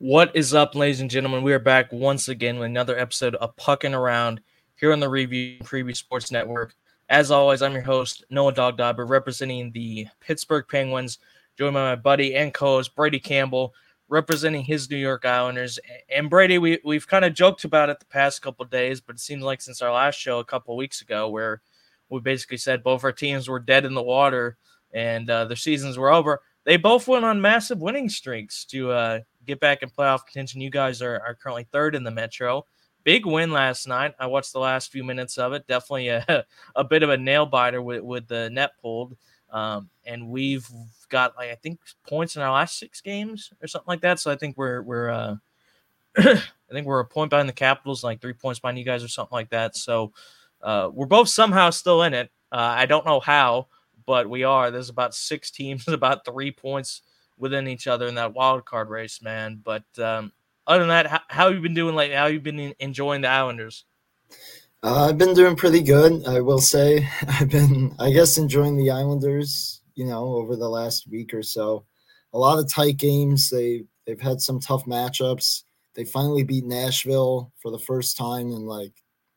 What is up, ladies and gentlemen? We are back once again with another episode of Pucking Around here on the Review Preview Sports Network. As always, I'm your host, Noah Dogdobber, representing the Pittsburgh Penguins, joined by my buddy and co-host, Brady Campbell, representing his New York Islanders. And Brady, we've kind of joked about it the past couple of days, but it seems like since our last show a couple of weeks ago where we basically said both our teams were dead in the water and their seasons were over, they both went on massive winning streaks to get back in playoff contention. You guys are currently third in the Metro. Big win last night. I watched the last few minutes of it. Definitely a bit of a nail biter with the net pulled. And we've got I think points in our last 6 games or something like that. So I think we're I think we're a point behind the Capitals, like 3 points behind you guys or something like that. So we're both somehow still in it. I don't know how, but we are. There's about 6 teams, about 3 points within each other in that wild card race, man. But other than that, how have you been doing lately? How have you been enjoying the Islanders? I've been doing pretty good, I will say. I've been, I guess, enjoying the Islanders, over the last week or so. A lot of tight games. They've had some tough matchups. They finally beat Nashville for the first time in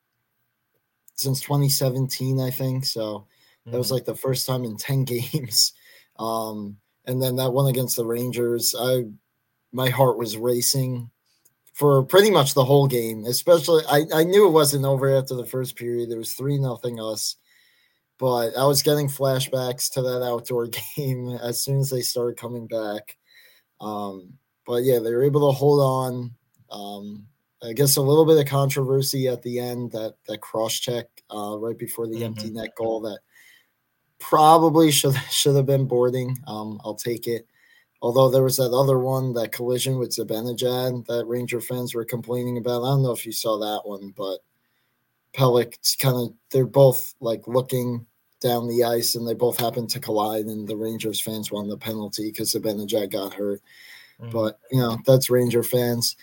since 2017, I think. So that was the first time in 10 games. And then that one against the Rangers, my heart was racing for pretty much the whole game. Especially, I knew it wasn't over after the first period. It was 3-0 us. But I was getting flashbacks to that outdoor game as soon as they started coming back. But yeah, they were able to hold on. I guess a little bit of controversy at the end, that cross-check right before the empty net goal that probably should have been boarding. I'll take it. Although there was that other one, that collision with Zibanejad that Ranger fans were complaining about. I don't know if you saw that one, but Pelech they're both looking down the ice and they both happened to collide, and the Rangers fans won the penalty because Zibanejad got hurt. But, that's Ranger fans.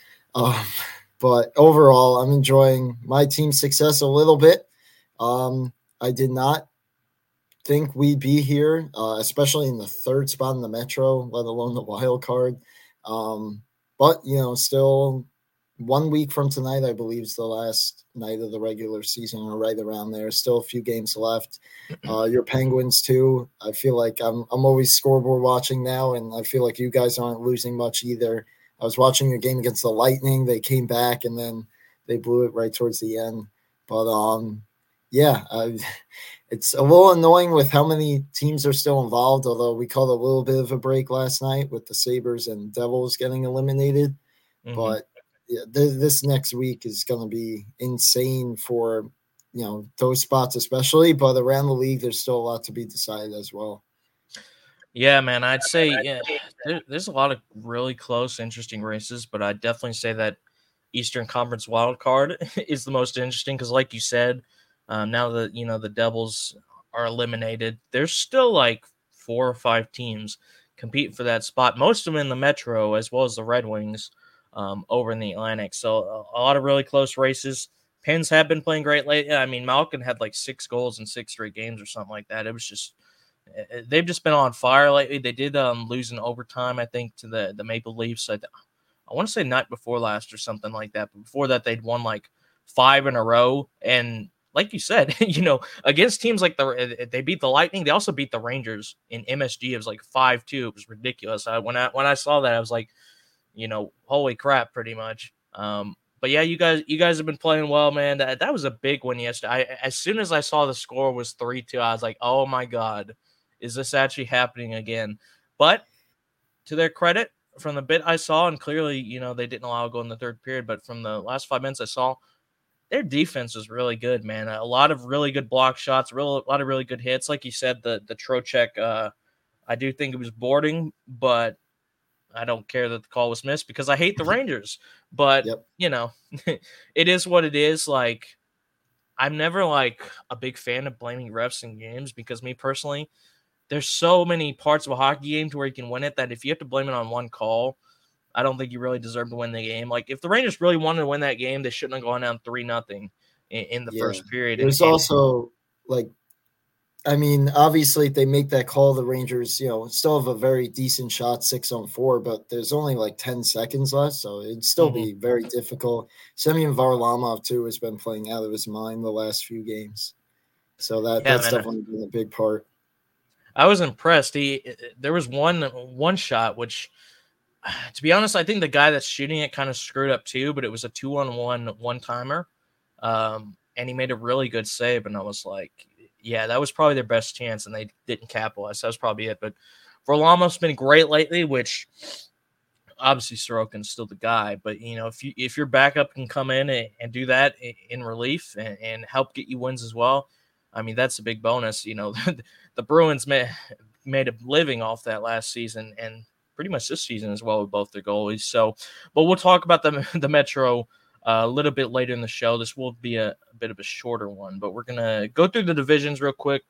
But overall, I'm enjoying my team's success a little bit. I did not think we'd be here, especially in the third spot in the Metro, let alone the wild card. But, still 1 week from tonight, I believe, is the last night of the regular season, or right around there. Still a few games left. Your Penguins, too. I feel like I'm always scoreboard watching now, and I feel like you guys aren't losing much either. I was watching your game against the Lightning. They came back, and then they blew it right towards the end. But, it's a little annoying with how many teams are still involved, although we called a little bit of a break last night with the Sabres and Devils getting eliminated. But yeah, this next week is going to be insane for, those spots especially. But around the league, there's still a lot to be decided as well. Yeah, man, I'd say there's a lot of really close, interesting races, but I'd definitely say that Eastern Conference wild card is the most interesting because, like you said, now that the Devils are eliminated, there's still 4 or 5 teams competing for that spot. Most of them in the Metro, as well as the Red Wings over in the Atlantic. So a lot of really close races. Pens have been playing great lately. I mean, Malkin had 6 goals in 6 straight games or something like that. It was just they've just been on fire lately. They did lose in overtime, I think, to the Maple Leafs. I want to say night before last or something like that. But before that, they'd won 5 in a row. And like you said, against teams they beat the Lightning. They also beat the Rangers in MSG. It was 5-2. It was ridiculous. When I saw that, I was like, holy crap, pretty much. But yeah, you guys have been playing well, man. That was a big one yesterday. As soon as I saw the score was 3-2, I was like, oh my God, is this actually happening again? But to their credit, from the bit I saw, and clearly, they didn't allow a goal in the third period, but from the last 5 minutes I saw, their defense was really good, man. A lot of really good block shots, a lot of really good hits. Like you said, the Trocheck, I do think it was boarding, but I don't care that the call was missed because I hate the Rangers. But, it is what it is. I'm never a big fan of blaming refs in games because me personally, there's so many parts of a hockey game to where you can win it that if you have to blame it on one call, I don't think you really deserve to win the game. If the Rangers really wanted to win that game, they shouldn't have gone down 3-0 in the first period. There's also, I mean, obviously, if they make that call, the Rangers, still have a very decent shot, 6-on-4, but there's only like 10 seconds left, so it'd still be very difficult. Semyon Varlamov, too, has been playing out of his mind the last few games, so that's definitely been a big part. I was impressed. There was one shot which, to be honest, I think the guy that's shooting it kind of screwed up too, but it was a 2-on-1 one-timer, and he made a really good save, and I was like, yeah, that was probably their best chance, and they didn't capitalize. That was probably it. But Varlamov's been great lately, which obviously Sorokin's still the guy. But if your backup can come in and do that in relief and help get you wins as well, I mean that's a big bonus. The Bruins made a living off that last season and pretty much this season as well with both their goalies. So, but we'll talk about the Metro a little bit later in the show. This will be a bit of a shorter one, but we're gonna go through the divisions real quick,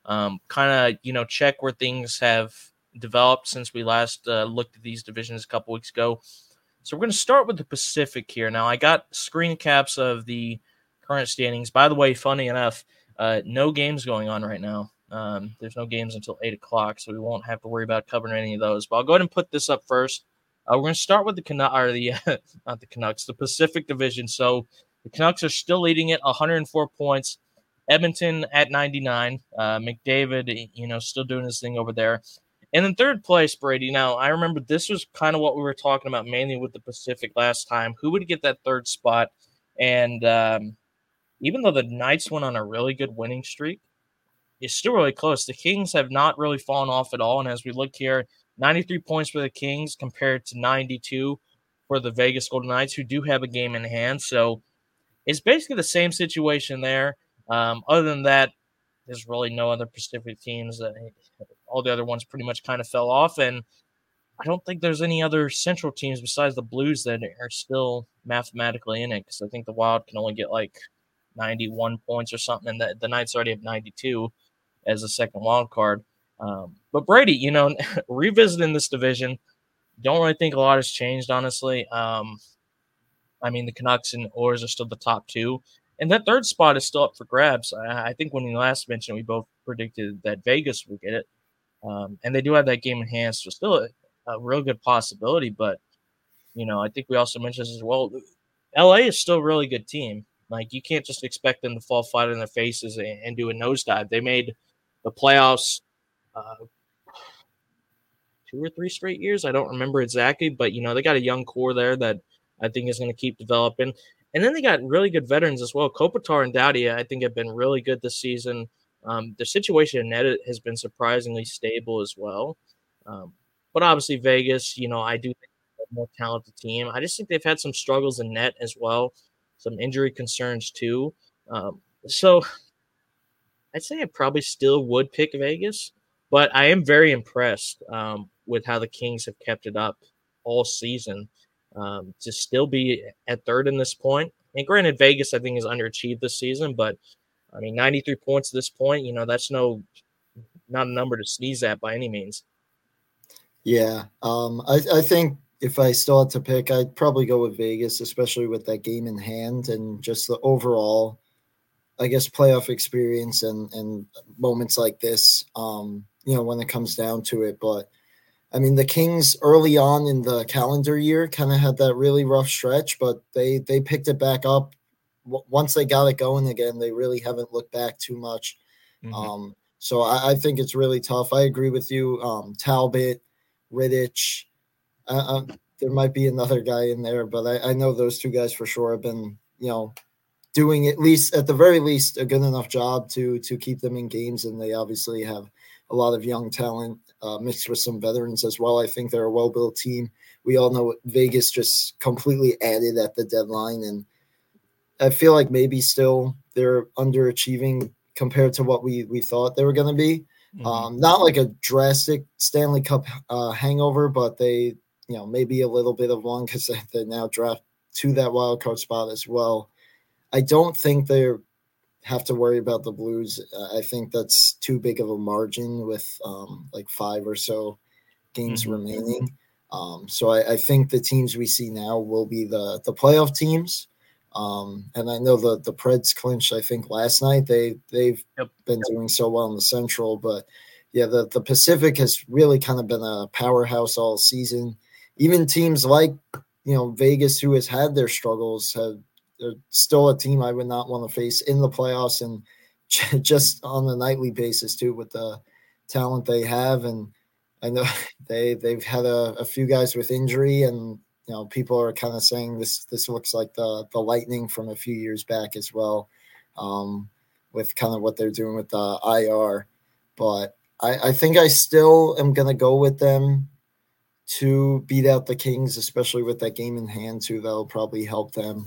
kind of check where things have developed since we last looked at these divisions a couple weeks ago. So we're going to start with the Pacific here. Now I got screen caps of the current standings. By the way, funny enough, no games going on right now. There's no games until 8 o'clock, so we won't have to worry about covering any of those. But I'll go ahead and put this up first. We're going to start with not the Canucks, the Pacific Division. So the Canucks are still leading it, 104 points. Edmonton at 99. McDavid, still doing his thing over there. And in third place, Brady. Now, I remember this was kind of what we were talking about mainly with the Pacific last time. Who would get that third spot? And even though the Knights went on a really good winning streak, it's still really close. The Kings have not really fallen off at all. And as we look here, 93 points for the Kings compared to 92 for the Vegas Golden Knights, who do have a game in hand. So it's basically the same situation there. Other than that, there's really no other Pacific teams. All the other ones pretty much kind of fell off. And I don't think there's any other Central teams besides the Blues that are still mathematically in it, because I think the Wild can only get like 91 points or something, and the Knights already have 92 as a second wild card. But Brady, revisiting this division, don't really think a lot has changed, honestly. I mean, the Canucks and Oilers are still the top two. And that third spot is still up for grabs. I think when we last mentioned, we both predicted that Vegas would get it. And they do have that game in hand, so still a real good possibility. But, I think we also mentioned this as well. LA is still a really good team. Like, you can't just expect them to fall flat on their faces and do a nosedive. They made the playoffs 2 or 3 straight years. I don't remember exactly, but, they got a young core there that I think is going to keep developing. And then they got really good veterans as well. Kopitar and Doughty, I think, have been really good this season. The situation in net has been surprisingly stable as well. But obviously Vegas, I do think they're a more talented team. I just think they've had some struggles in net as well, some injury concerns too. So I'd say I probably still would pick Vegas, but I am very impressed with how the Kings have kept it up all season. To still be at third in this point. And granted, Vegas, I think, has underachieved this season, but I mean, 93 points at this point, that's not a number to sneeze at by any means. Yeah. I think if I still had to pick, I'd probably go with Vegas, especially with that game in hand and just the overall, I guess, playoff experience and moments like this, when it comes down to it. But I mean, the Kings early on in the calendar year kind of had that really rough stretch, but they picked it back up. Once they got it going again, they really haven't looked back too much. Mm-hmm. So I think it's really tough. I agree with you. Talbot, Rittich, there might be another guy in there, but I know those two guys for sure have been, doing at the very least a good enough job to keep them in games, and they obviously have a lot of young talent mixed with some veterans as well. I think they're a well-built team. We all know Vegas just completely added at the deadline, and I feel like maybe still they're underachieving compared to what we thought they were going to be. Mm-hmm. Not like a drastic Stanley Cup hangover, but they, maybe a little bit of one because they now draft to that wild card spot as well. I don't think they have to worry about the Blues. I think that's too big of a margin with like 5 or so games mm-hmm. remaining. So I think the teams we see now will be the playoff teams. And I know the Preds clinched, I think, last night. They've Yep. been doing so well in the Central, but yeah, the Pacific has really kind of been a powerhouse all season. Even teams like Vegas, who has had their struggles, they're still a team I would not want to face in the playoffs, and just on a nightly basis too, with the talent they have. And I know they've had a few guys with injury, and people are kind of saying this looks like the Lightning from a few years back as well, with kind of what they're doing with the IR. But I think I still am going to go with them to beat out the Kings, especially with that game in hand too. That'll probably help them.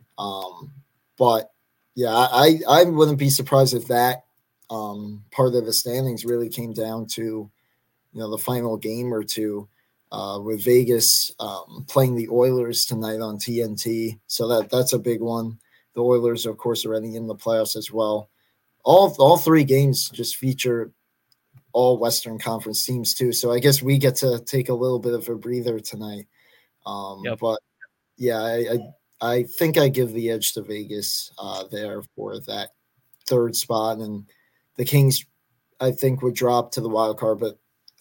But yeah, I wouldn't be surprised if that part of the standings really came down to the final game or two, with Vegas playing the Oilers tonight on TNT. So that's a big one. The Oilers, of course, are already in the playoffs as well. All three games just feature all Western Conference teams too. So I guess we get to take a little bit of a breather tonight. Yep. But yeah, I think I give the edge to Vegas there for that third spot, and the Kings I think would drop to the wild card. But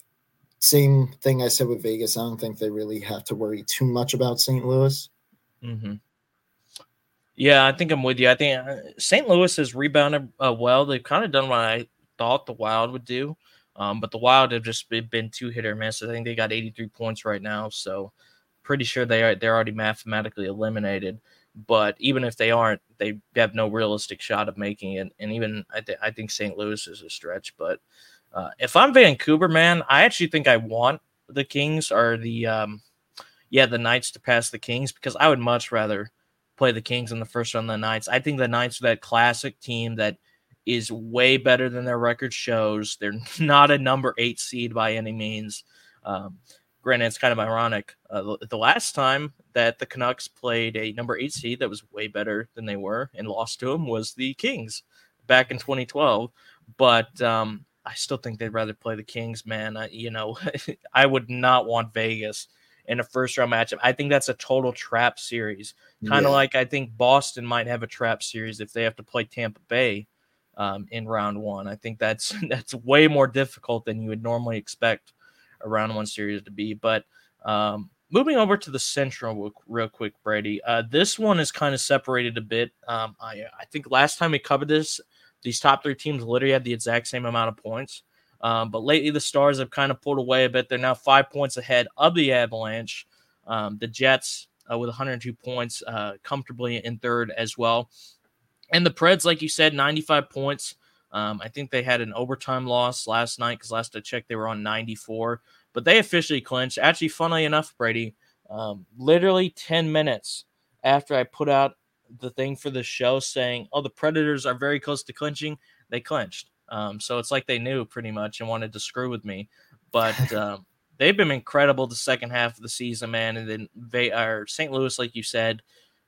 same thing I said with Vegas. I don't think they really have to worry too much about St. Louis. Mm-hmm. Yeah, I think I'm with you. I think St. Louis has rebounded well. They've kind of done what I thought the Wild would do, but the Wild have just been too hit or miss. I think they got 83 points right now, so pretty sure they're already mathematically eliminated. But even if they aren't, they have no realistic shot of making it. And even I think St. Louis is a stretch. But if I'm Vancouver, man, I actually think I want the Kings or the Knights to pass the Kings, because I would much rather play the Kings in the first round than the Knights. I think the Knights are that classic team that is way better than their record shows. They're not a number 8 seed by any means. Granted, it's kind of ironic. The last time that the Canucks played a number 8 seed that was way better than they were and lost to them was the Kings back in 2012. But I still think they'd rather play the Kings, man. I would not want Vegas in a first round matchup. I think that's a total trap series. Kind of like I think Boston might have a trap series if they have to play Tampa Bay in round one. I think that's way more difficult than you would normally expect a round one series to be. But moving over to the Central real quick, Brady. This one is kind of separated a bit. I think last time we covered this, these top 3 teams literally had the exact same amount of points. But lately, the Stars have kind of pulled away a bit. They're now 5 points ahead of the Avalanche. The Jets, with 102 points, comfortably in third as well. And the Preds, like you said, 95 points. I think they had an overtime loss last night because last I checked, they were on 94. But they officially clinched. Actually, funnily enough, Brady, literally 10 minutes after I put out the thing for the show saying, the Predators are very close to clinching, they clinched. So it's like they knew pretty much and wanted to screw with me. But they've been incredible the second half of the season, man. And then St. Louis, like you said,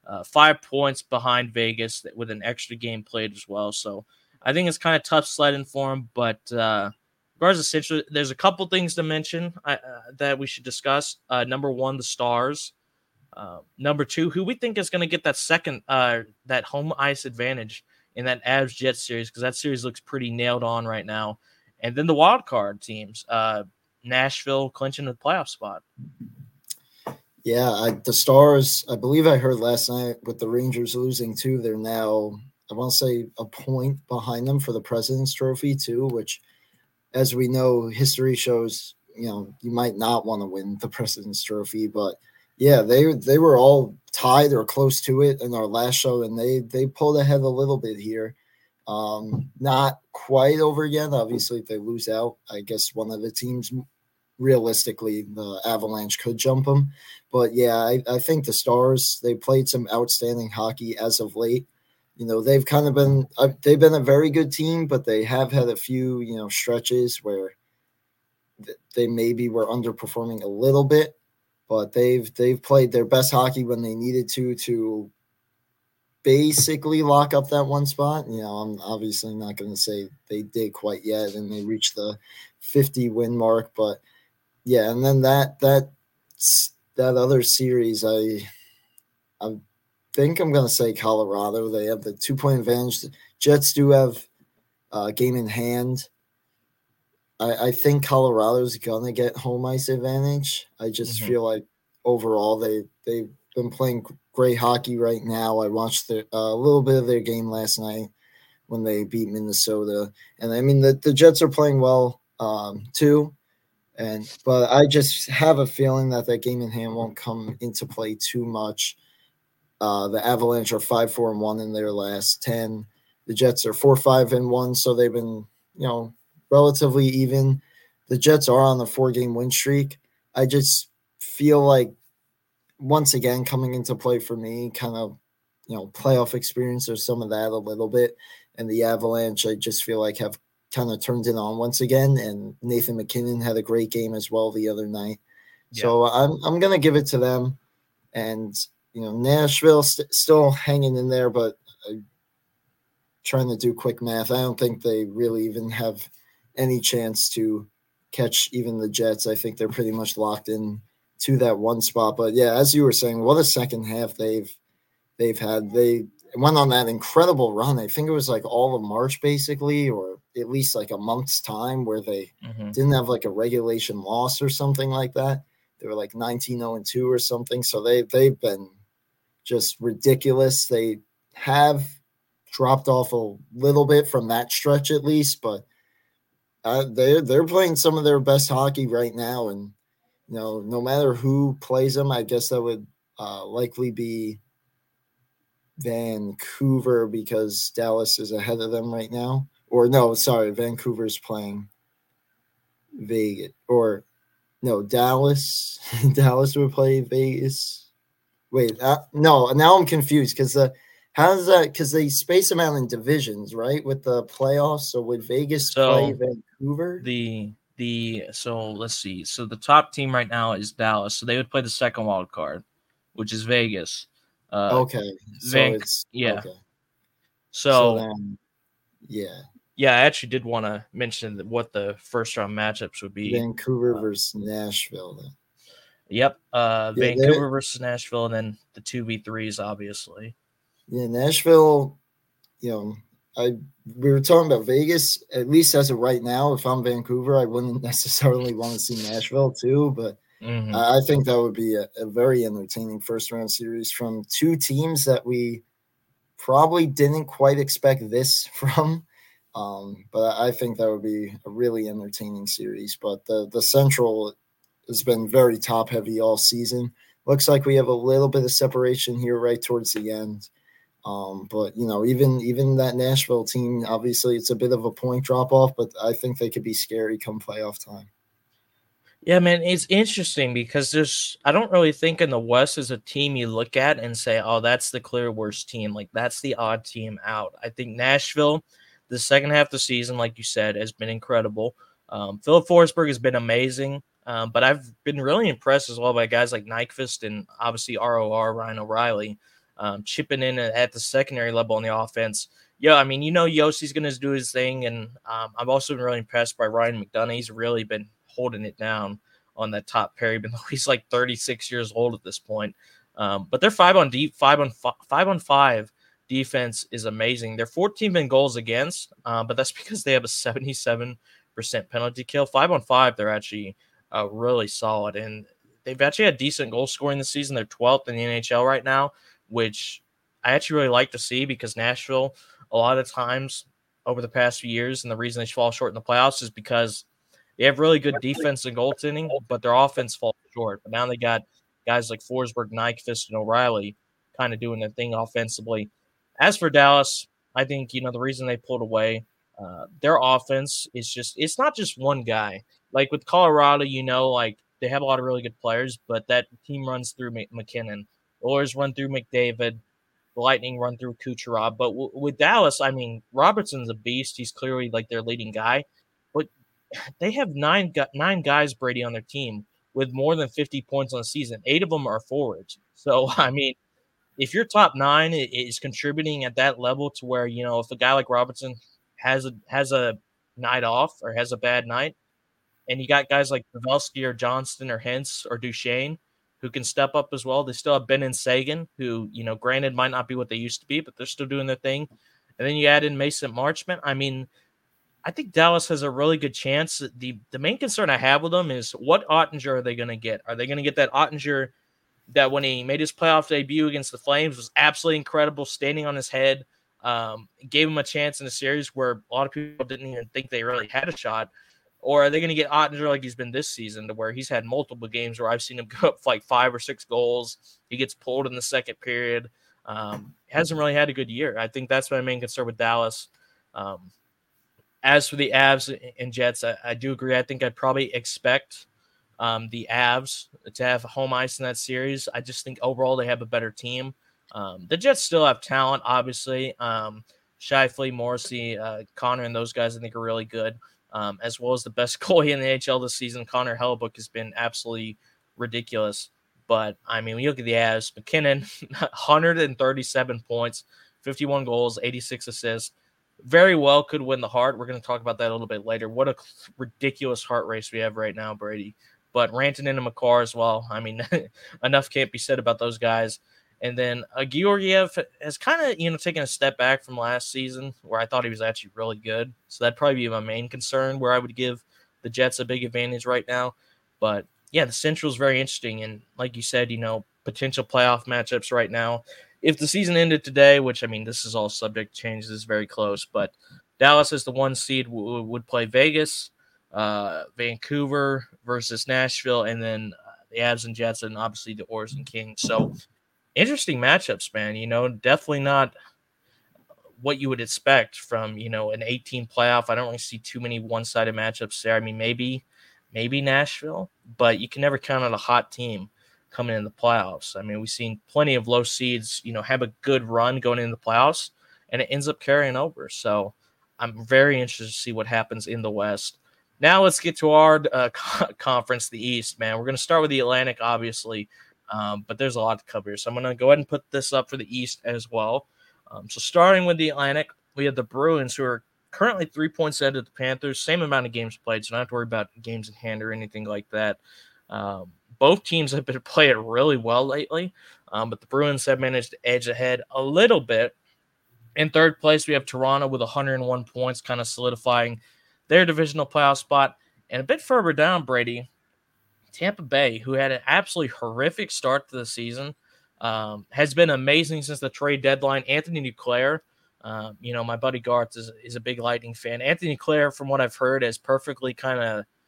5 points behind Vegas with an extra game played as well. So I think it's kind of tough sledding for them. But regardless, there's a couple things to mention that we should discuss. Number one, the Stars. Number two, who we think is going to get that second, that home ice advantage in that Avs Jets series, because that series looks pretty nailed on right now. And then the wild card teams, Nashville clinching the playoff spot. Yeah, the Stars, I believe I heard last night with the Rangers losing too, they're now, I want to say, a point behind them for the President's Trophy too, which, as we know, history shows, you might not want to win the President's Trophy, but yeah, they were all tied or close to it in our last show, and they pulled ahead a little bit here. Not quite over yet. Obviously, if they lose out, I guess one of the teams, realistically, the Avalanche could jump them. But yeah, I think the Stars, they played some outstanding hockey as of late. They've kind of been they've been a very good team, but they have had a few stretches where they maybe were underperforming a little bit. But they've played their best hockey when they needed to basically lock up that one spot. I'm obviously not going to say they did quite yet, and they reached the 50 win mark. But yeah, and then that other series, I think I'm going to say Colorado. They have the 2-point advantage. The Jets do have game in hand. I think Colorado's going to get home ice advantage. I just feel like overall they've been playing great hockey right now. I watched a little bit of their game last night when they beat Minnesota. And I mean, the Jets are playing well too. But I just have a feeling that game in hand won't come into play too much. The Avalanche are 5-4-1 in their last 10. The Jets are 4-5-1, so they've been, relatively even. The Jets are on a 4-game win streak. I just feel like once again coming into play for me, kind of, playoff experience or some of that a little bit. And the Avalanche, I just feel like have kind of turned it on once again. And Nathan McKinnon had a great game as well the other night. Yeah. So I'm going to give it to them. And, Nashville still hanging in there, but trying to do quick math, I don't think they really even have any chance to catch even the Jets. I think they're pretty much locked in to that one spot. But yeah, as you were saying, what a second half they've had. They went on that incredible run. I think it was like all of March basically, or at least like a month's time where they didn't have like a regulation loss or something like that. They were like 19-0-2 or something. So they've been just ridiculous. They have dropped off a little bit from that stretch at least, but they're playing some of their best hockey right now. And, no matter who plays them, I guess that would likely be Vancouver because Dallas is ahead of them right now. Or no, sorry, Vancouver's playing Vegas. Or no, Dallas. Dallas would play Vegas. Wait, no, now I'm confused because how does that? Because they space them out in divisions, right? With the playoffs. So would Vegas play Vancouver? So let's see. So the top team right now is Dallas. So they would play the second wild card, which is Vegas. Okay. So it's okay. So then, yeah. Yeah, I actually did want to mention what the first round matchups would be. Vancouver versus Nashville. Then. Yep. Vancouver versus Nashville, and then the 2v3s, obviously. Yeah, Nashville, we were talking about Vegas, at least as of right now. If I'm Vancouver, I wouldn't necessarily want to see Nashville too, but I think that would be a very entertaining first round series from two teams that we probably didn't quite expect this from. But I think that would be a really entertaining series. But the Central has been very top heavy all season. Looks like we have a little bit of separation here right towards the end. But even that Nashville team, obviously it's a bit of a point drop off, but I think they could be scary come playoff time. Yeah, man, it's interesting because I don't really think in the West is a team you look at and say, oh, that's the clear worst team. Like that's the odd team out. I think Nashville, the second half of the season, like you said, has been incredible. Philip Forsberg has been amazing. But I've been really impressed as well by guys like Nyquist and obviously ROR, Ryan O'Reilly, chipping in at the secondary level on the offense. Yeah, I mean, Yossi's going to do his thing, and I've also been really impressed by Ryan McDonough. He's really been holding it down on that top pair, even though he's like 36 years old at this point. But their 5-on-5 defense is amazing. They're 14th in goals against, but that's because they have a 77% penalty kill. 5-on-5, they're actually really solid, and they've actually had decent goal scoring this season. They're 12th in the NHL right now, which I actually really like to see because Nashville, a lot of times over the past few years, and the reason they fall short in the playoffs is because they have really good defense and goaltending, but their offense falls short. But now they got guys like Forsberg, Nyquist, and O'Reilly kind of doing their thing offensively. As for Dallas, I think, the reason they pulled away, their offense is it's not just one guy. Like with Colorado, like they have a lot of really good players, but that team runs through McKinnon. The Oilers run through McDavid. The Lightning run through Kucherov. But with Dallas, I mean, Robertson's a beast. He's clearly like their leading guy. But they have nine guys, Brady, on their team with more than 50 points on the season. 8 of them are forwards. So, I mean, if your top 9 is contributing at that level to where, if a guy like Robertson has a night off or has a bad night, and you got guys like Pavelski or Johnston or Hintz or Duchesne, who can step up as well. They still have Ben and Sagan, who, granted might not be what they used to be, but they're still doing their thing. And then you add in Mason Marchment. I mean, I think Dallas has a really good chance. The main concern I have with them is what Ottinger are they going to get? Are they going to get that Ottinger that when he made his playoff debut against the Flames was absolutely incredible, standing on his head, gave him a chance in a series where a lot of people didn't even think they really had a shot? Or are they going to get Ottinger like he's been this season, to where he's had multiple games where I've seen him go up for like 5 or 6 goals. He gets pulled in the second period. Hasn't really had a good year. I think that's my main concern with Dallas. As for the Avs and Jets, I do agree. I think I'd probably expect the Avs to have home ice in that series. I just think overall they have a better team. The Jets still have talent, obviously. Scheifele, Morrissey, Connor, and those guys I think are really good, as well as the best goalie in the NHL this season. Connor Hellebuyck has been absolutely ridiculous. But, I mean, when you look at the Avs, McKinnon, 137 points, 51 goals, 86 assists. Very well could win the Hart. We're going to talk about that a little bit later. What a ridiculous Hart race we have right now, Brady. But Rantanen and Makar as well. I mean, enough can't be said about those guys. And then Georgiev has kind of, taken a step back from last season, where I thought he was actually really good. So that'd probably be my main concern, where I would give the Jets a big advantage right now. But, yeah, the Central is very interesting. And like you said, potential playoff matchups right now. If the season ended today, which, I mean, this is all subject to change, this is very close, but Dallas is the 1 seed, would play Vegas, Vancouver versus Nashville, and then the Avs and Jets, and obviously the Oilers and Kings. So interesting matchups, man. Definitely not what you would expect from, an 18 playoff. I don't really see too many one-sided matchups there. I mean, maybe Nashville, but you can never count on a hot team coming in the playoffs. I mean, we've seen plenty of low seeds, have a good run going into the playoffs, and it ends up carrying over. So I'm very interested to see what happens in the West. Now let's get to our conference, the East, man. We're going to start with the Atlantic, obviously, but there's a lot to cover. So I'm going to go ahead and put this up for the East as well. So starting with the Atlantic, we have the Bruins, who are currently 3 points ahead of the Panthers, same amount of games played, so don't have to worry about games in hand or anything like that. Both teams have been playing really well lately, but the Bruins have managed to edge ahead a little bit. In third place, we have Toronto with 101 points, kind of solidifying their divisional playoff spot. And a bit further down, Brady, Tampa Bay, who had an absolutely horrific start to the season, has been amazing since the trade deadline. Anthony Duclair, my buddy Garth is a big Lightning fan. Anthony Duclair, from what I've heard, has perfectly kind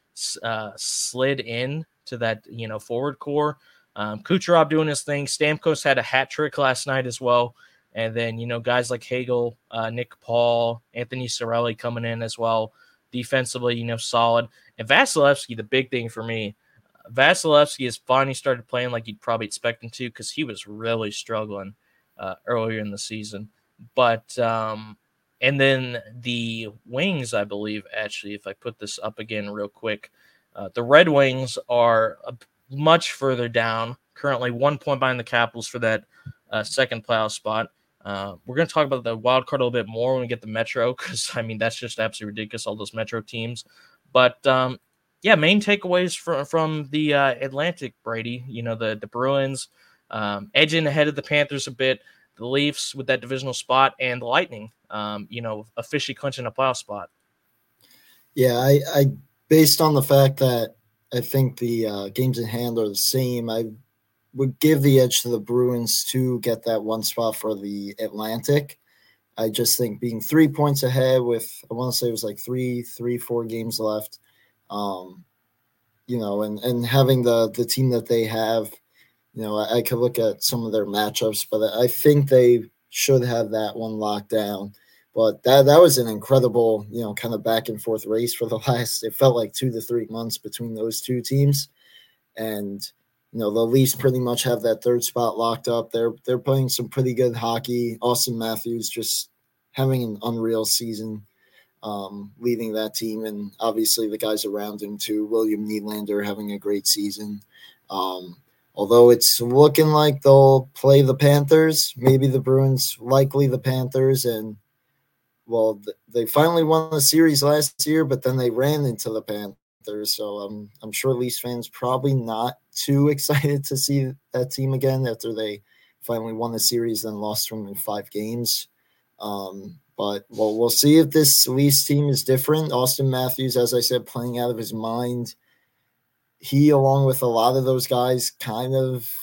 of slid in to that, forward core. Kucherov doing his thing. Stamkos had a hat trick last night as well. And then, guys like Hagel, Nick Paul, Anthony Cirelli coming in as well. Defensively, solid. And Vasilevsky, the big thing for me, Vasilevsky has finally started playing like you'd probably expect him to, because he was really struggling earlier in the season. But, and then the Wings, I believe, actually, if I put this up again real quick, the Red Wings are much further down, currently 1 point behind the Capitals for that second playoff spot. We're going to talk about the wild card a little bit more when we get the Metro, because, I mean, that's just absolutely ridiculous, all those Metro teams. But, main takeaways from the Atlantic, Brady, the Bruins edging ahead of the Panthers a bit, the Leafs with that divisional spot, and the Lightning, officially clinching a playoff spot. Yeah, I based on the fact that I think the games in hand are the same, I would give the edge to the Bruins to get that one spot for the Atlantic. I just think being 3 points ahead with, I want to say it was like 4 games left, and having the team that they have, I could look at some of their matchups, but I think they should have that one locked down. But that was an incredible, kind of back and forth race for the last, it felt like 2 to 3 months between those two teams. And, the Leafs pretty much have that third spot locked up. They're playing some pretty good hockey. Austin Matthews just having an unreal season, leading that team. And obviously the guys around him too. William Nylander having a great season. Although it's looking like they'll play the Panthers, maybe the Bruins, likely the Panthers. And, well, they finally won the series last year, but then they ran into the Panthers. So I'm sure Leafs fans probably not too excited to see that team again after they finally won the series, then lost from in 5 games. But we'll see if this Leafs team is different. Austin Matthews, as I said, playing out of his mind. He, along with a lot of those guys, kind of,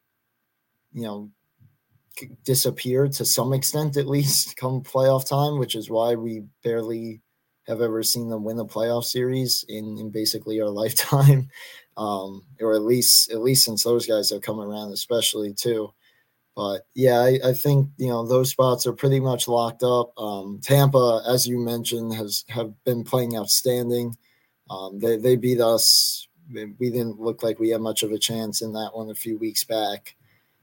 disappeared to some extent, at least come playoff time, which is why we barely have ever seen them win a playoff series in basically our lifetime, or at least since those guys have come around, especially too. But yeah, I think those spots are pretty much locked up. Tampa, as you mentioned, have been playing outstanding. They beat us. We didn't look like we had much of a chance in that one a few weeks back.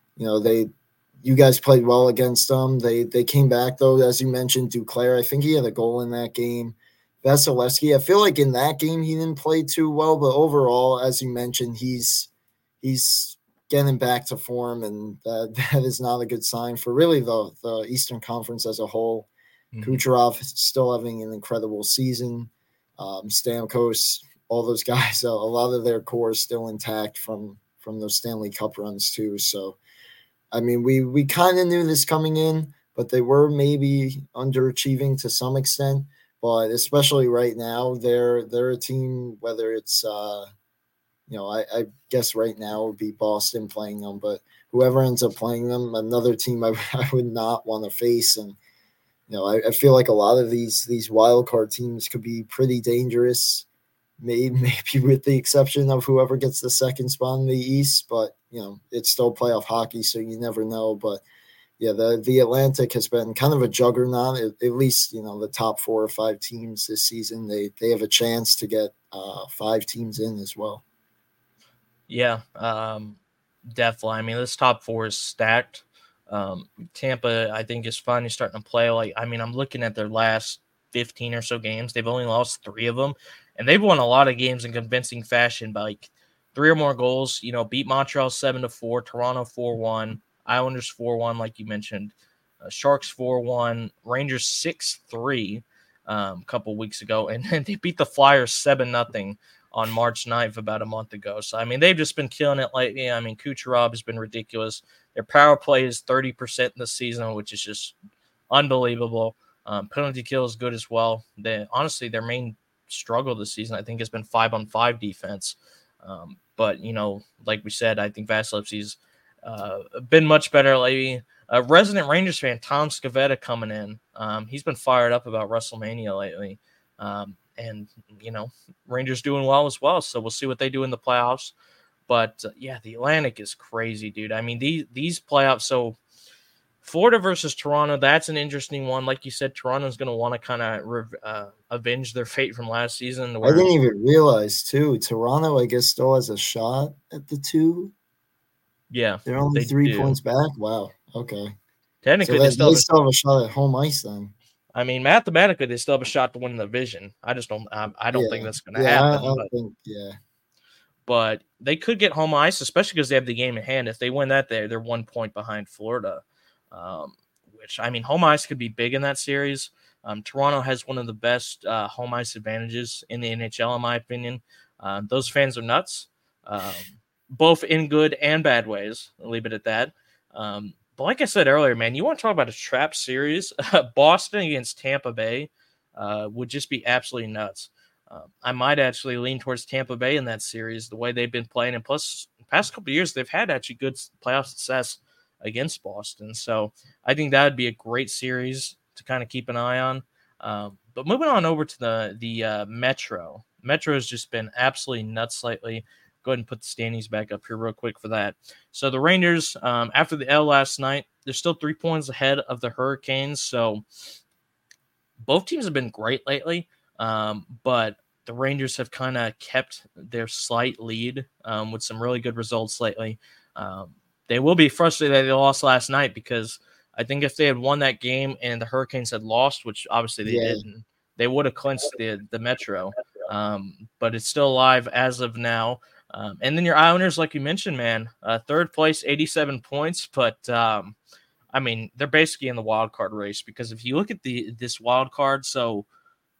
You guys played well against them. They came back though, as you mentioned. Duclair, I think he had a goal in that game. Vasilevsky, I feel like in that game he didn't play too well, but overall, as you mentioned, he's getting back to form, and that is not a good sign for really the Eastern Conference as a whole. Mm-hmm. Kucherov still having an incredible season. Stamkos, all those guys, a lot of their core is still intact from those Stanley Cup runs too. So, I mean, we kind of knew this coming in, but they were maybe underachieving to some extent. But especially right now, they're a team, whether it's I guess right now would be Boston playing them, but whoever ends up playing them, another team I would not want to face. And I feel like a lot of these wild card teams could be pretty dangerous, maybe with the exception of whoever gets the second spot in the East. But it's still playoff hockey, so you never know. But yeah, the Atlantic has been kind of a juggernaut. At least the top 4 or 5 teams this season, they have a chance to get 5 teams in as well. Yeah, definitely. I mean, this top 4 is stacked. Tampa, I think, is finally starting to play like. I mean, I'm looking at their last 15 or so games. They've only lost 3 of them, and they've won a lot of games in convincing fashion by like 3 or more goals. Beat Montreal 7-4, Toronto 4-1, Islanders 4-1, like you mentioned, Sharks 4-1, Rangers 6-3 a couple weeks ago, and then they beat the Flyers 7-0 on March 9th about a month ago. So, I mean, they've just been killing it lately. I mean, Kucherov has been ridiculous. Their power play is 30% this season, which is just unbelievable. Penalty kill is good as well. Honestly, their main struggle this season, I think, has been 5-on-5 defense. But, like we said, I think Vasilevsky's been much better lately. Resident Rangers fan, Tom Scavetta, coming in. He's been fired up about WrestleMania lately. And, Rangers doing well as well. So we'll see what they do in the playoffs. But, yeah, the Atlantic is crazy, dude. I mean, these playoffs, so Florida versus Toronto, that's an interesting one. Like you said, Toronto's going to want to kind of avenge their fate from last season. I didn't even realize, too, Toronto, I guess, still has a shot at the 2. Yeah. They're only 3 points back? Wow. Okay. Technically, so they still have a shot at home ice then. I mean, mathematically, they still have a shot to win the division. I just don't. I don't think that's going to happen. But they could get home ice, especially because they have the game in hand. If they win that, they're 1 point behind Florida. Which, I mean, home ice could be big in that series. Toronto has one of the best home ice advantages in the NHL, in my opinion. Those fans are nuts, both in good and bad ways. I'll leave it at that. But like I said earlier, man, you want to talk about a trap series? Boston against Tampa Bay would just be absolutely nuts. I might actually lean towards Tampa Bay in that series, the way they've been playing. And plus, the past couple of years, they've had actually good playoff success against Boston. So I think that would be a great series to kind of keep an eye on. But moving on over to the Metro. Metro has just been absolutely nuts lately. Go ahead and put the standings back up here real quick for that. So the Rangers, after the L last night, they're still 3 points ahead of the Hurricanes. So both teams have been great lately, but the Rangers have kind of kept their slight lead with some really good results lately. They will be frustrated that they lost last night because I think if they had won that game and the Hurricanes had lost, which obviously they didn't, they would have clinched the Metro. But it's still alive as of now. And then your Islanders, like you mentioned, man, third place, 87 points. But, I mean, they're basically in the wild card race because if you look at this wild card, so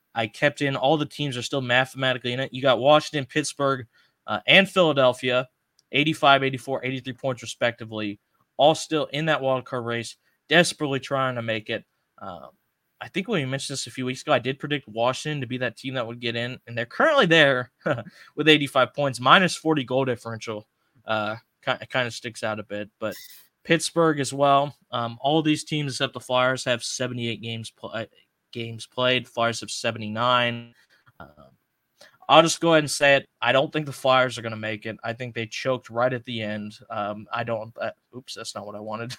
I kept in all the teams are still mathematically in it. You got Washington, Pittsburgh, and Philadelphia, 85, 84, 83 points respectively, all still in that wild card race, desperately trying to make it. I think when we mentioned this a few weeks ago, I did predict Washington to be that team that would get in, and they're currently there with 85 points, minus 40 goal differential. Kind of sticks out a bit, but Pittsburgh as well. All these teams except the Flyers have 78 games played. Flyers have 79. I'll just go ahead and say it. I don't think the Flyers are going to make it. I think they choked right at the end. I don't. Oops, that's not what I wanted.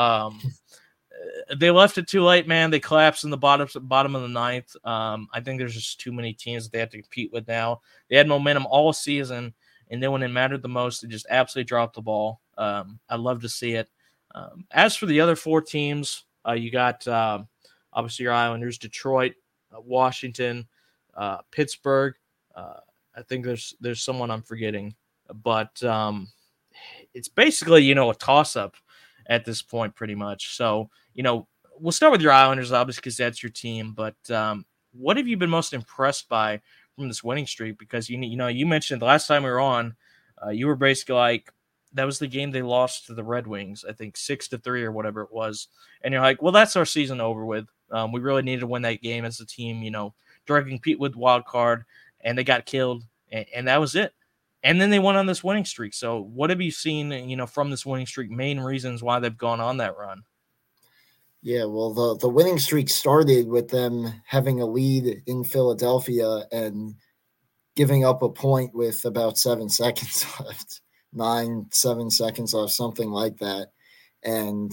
They left it too late, man. They collapsed in the bottom of the ninth. I think there's just too many teams that they have to compete with now. They had momentum all season, and then when it mattered the most, they just absolutely dropped the ball. I love to see it. As for the other four teams, you got obviously your Islanders, Detroit, Washington, Pittsburgh. I think there's someone I'm forgetting, but it's basically a toss-up at this point, pretty much. So we'll start with your Islanders, obviously, because that's your team. But what have you been most impressed by from this winning streak? Because you mentioned the last time we were on, you were basically like, that was the game they lost to the Red Wings, I think 6-3 or whatever it was, and you're like, well, that's our season over with. We really needed to win that game as a team, trying to compete with wild card, and they got killed, and that was it. And then they went on this winning streak. So what have you seen, from this winning streak, main reasons why they've gone on that run? Yeah, well, the winning streak started with them having a lead in Philadelphia and giving up a point with about 7 seconds left, 7 seconds left, something like that. And,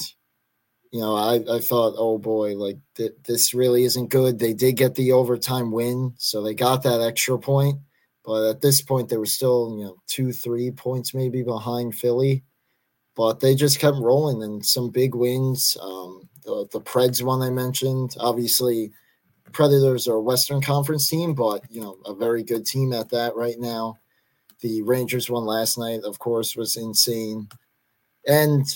I thought, oh boy, like this really isn't good. They did get the overtime win, so they got that extra point. But at this point, they were still, 2-3 points maybe behind Philly. But they just kept rolling and some big wins. The Preds one I mentioned, obviously Predators are a Western Conference team, but, a very good team at that right now. The Rangers won last night, of course, was insane. And,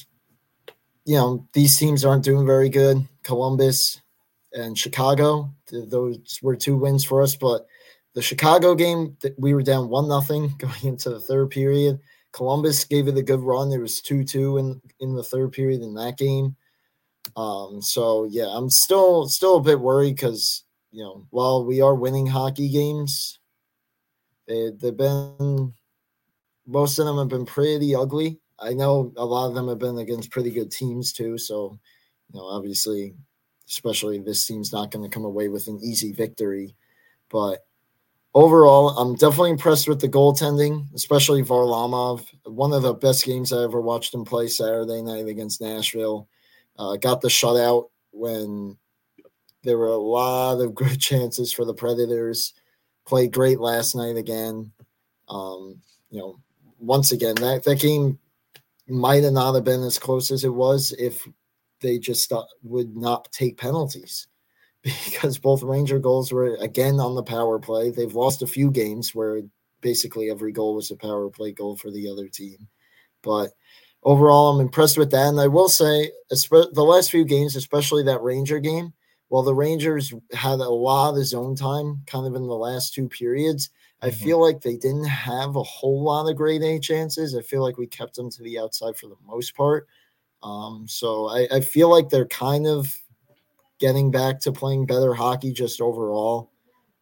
these teams aren't doing very good. Columbus and Chicago, those were 2 wins for us. But the Chicago game, we were down 1-0 going into the third period. Columbus gave it a good run. There was 2-2 in the third period in that game. So yeah, I'm still a bit worried because while we are winning hockey games, they've been, most of them have been pretty ugly. I know a lot of them have been against pretty good teams too. So obviously, especially this team's not going to come away with an easy victory, but overall, I'm definitely impressed with the goaltending, especially Varlamov. One of the best games I ever watched him play Saturday night against Nashville. Got the shutout when there were a lot of good chances for the Predators. Played great last night again. Once again, that game might have not have been as close as it was if they just would not take penalties. Because both Ranger goals were, again, on the power play. They've lost a few games where basically every goal was a power play goal for the other team. But overall, I'm impressed with that. And I will say, the last few games, especially that Ranger game, while the Rangers had a lot of zone time kind of in the last 2 periods, I feel like they didn't have a whole lot of grade A chances. I feel like we kept them to the outside for the most part. So I feel like they're kind of getting back to playing better hockey just overall.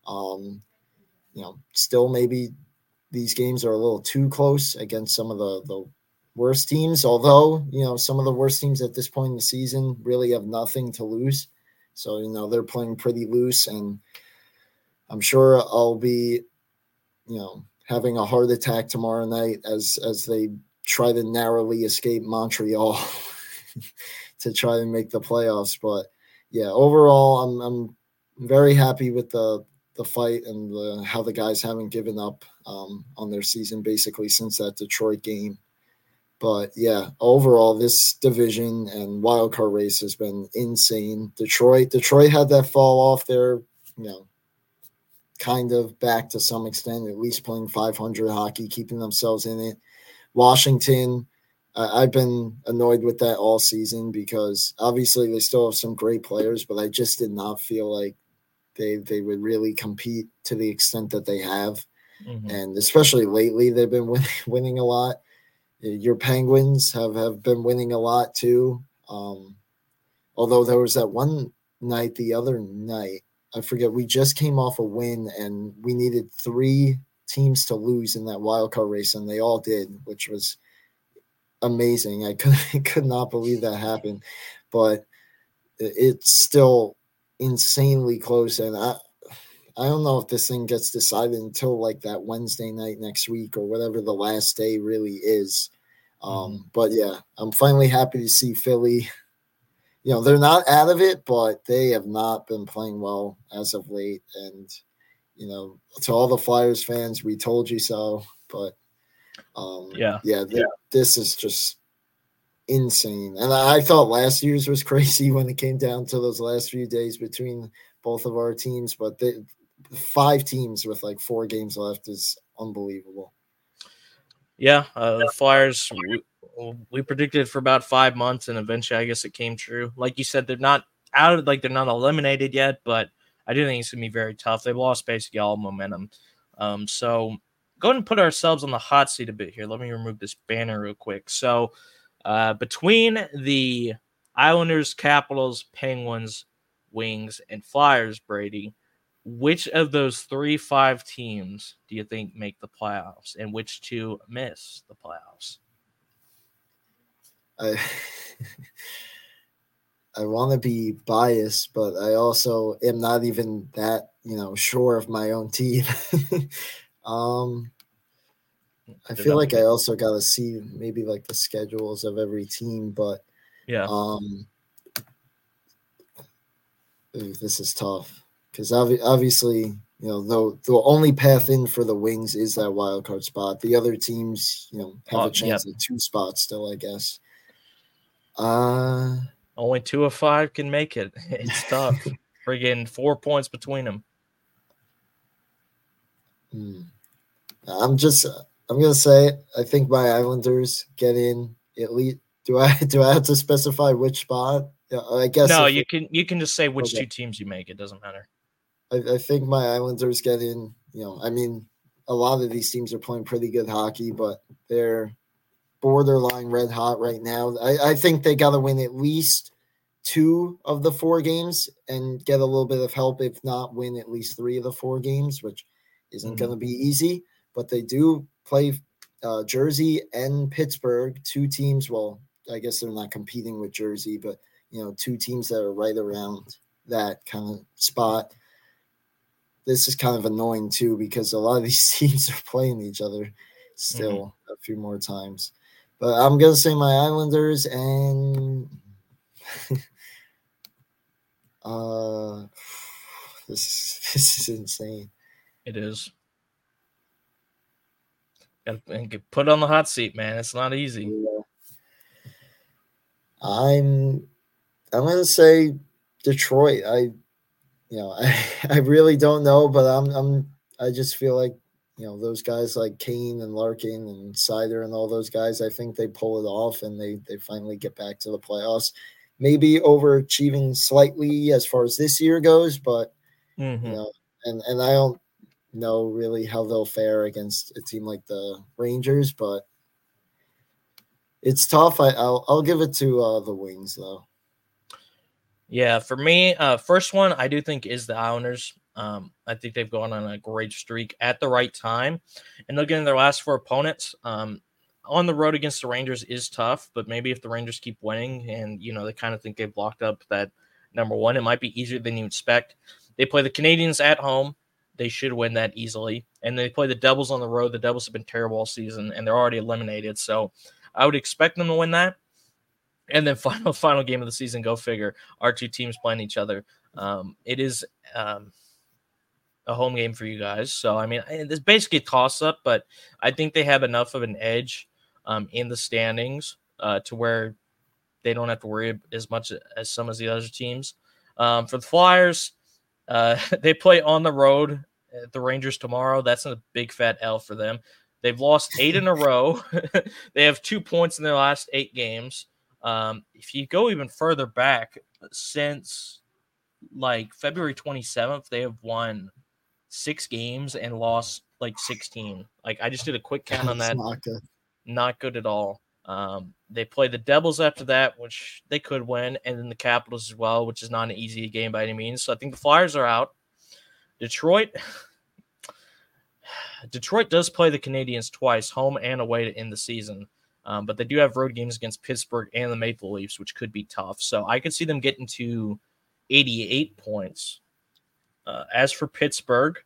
Still maybe these games are a little too close against some of the worst teams, although, some of the worst teams at this point in the season really have nothing to lose. So, they're playing pretty loose, and I'm sure I'll be, having a heart attack tomorrow night as they try to narrowly escape Montreal to try to make the playoffs. But yeah, overall, I'm very happy with the fight and how the guys haven't given up on their season basically since that Detroit game. But yeah, overall, this division and wildcard race has been insane. Detroit had that fall off there, kind of back to some extent, at least playing 500 hockey, keeping themselves in it. Washington, I've been annoyed with that all season because obviously they still have some great players, but I just did not feel like they would really compete to the extent that they have. Mm-hmm. And especially lately, they've been winning a lot. Your Penguins have been winning a lot too. Although there was that one night, the other night, I forget, we just came off a win and we needed 3 teams to lose in that wild card race, and they all did, which was amazing. I could not believe that happened, but it's still insanely close. And I don't know if this thing gets decided until like that Wednesday night next week or whatever the last day really is. But yeah, I'm finally happy to see Philly. You know, they're not out of it, but they have not been playing well as of late. And, you know, to all the Flyers fans, we told you so. But this is just insane. And I thought last year's was crazy when it came down to those last few days between both of our teams. But 5 teams with like 4 games left is unbelievable. Yeah, the Flyers, we predicted for about 5 months, and eventually I guess it came true. Like you said, they're not out of, like, they're not eliminated yet, but I do think it's going to be very tough. They've lost basically all momentum. So go ahead and put ourselves on the hot seat a bit here. Let me remove this banner real quick. So between the Islanders, Capitals, Penguins, Wings, and Flyers, Brady, which of those 3-5 teams do you think make the playoffs, and which 2 miss the playoffs? I want to be biased, but I also am not even that, sure of my own team. I feel like I also got to see maybe like the schedules of every team, but yeah, this is tough because obviously, the only path in for the Wings is that wild card spot. The other teams, have a chance at 2 spots still, I guess. Only 2 of 5 can make it. It's tough. Friggin' 4 points between them. I'm gonna say I think my Islanders get in at least. Do I have to specify which spot? Yeah, I guess no. You can just say which 2 teams you make. It doesn't matter. I think my Islanders get in. I mean, a lot of these teams are playing pretty good hockey, but they're borderline red hot right now. I think they got to win at least 2 of the 4 games and get a little bit of help, if not win at least 3 of the 4 games, which isn't going to be easy. But they do play Jersey and Pittsburgh, 2 teams. Well, I guess they're not competing with Jersey, but 2 teams that are right around that kind of spot. This is kind of annoying too because a lot of these teams are playing each other still a few more times. But I'm gonna say my Islanders, and this is insane. It is. Gotta get put on the hot seat, man. It's not easy. Yeah. I'm gonna say Detroit. I really don't know, but I just feel like those guys like Kane and Larkin and Seider and all those guys, I think they pull it off and they finally get back to the playoffs. Maybe overachieving slightly as far as this year goes, but and I don't know really how they'll fare against a team like the Rangers, but it's tough. I'll give it to the Wings though. Yeah, for me, first one I do think is the Islanders. I think they've gone on a great streak at the right time. And looking at their last 4 opponents, on the road against the Rangers is tough, but maybe if the Rangers keep winning and, they kind of think they've locked up that number 1, it might be easier than you expect. They play the Canadiens at home. They should win that easily. And they play the Devils on the road. The Devils have been terrible all season, and they're already eliminated. So I would expect them to win that. And then final game of the season, go figure. Our 2 teams playing each other. It is a home game for you guys. So, I mean, it's basically a toss-up, but I think they have enough of an edge in the standings to where they don't have to worry as much as some of the other teams. For the Flyers, they play on the road at the Rangers tomorrow. That's a big fat L for them. They've lost 8 in a row. They have 2 points in their last 8 games. If you go even further back, since like February 27th, they have won 6 games and lost like 16. Like I just did a quick count on That's that. not good. Not good at all. They play the Devils after that, which they could win, and then the Capitals as well, which is not an easy game by any means. So I think the Flyers are out. Detroit does play the Canadiens twice, home and away to end the season. But they do have road games against Pittsburgh and the Maple Leafs, which could be tough. So I could see them getting to 88 points. As for Pittsburgh,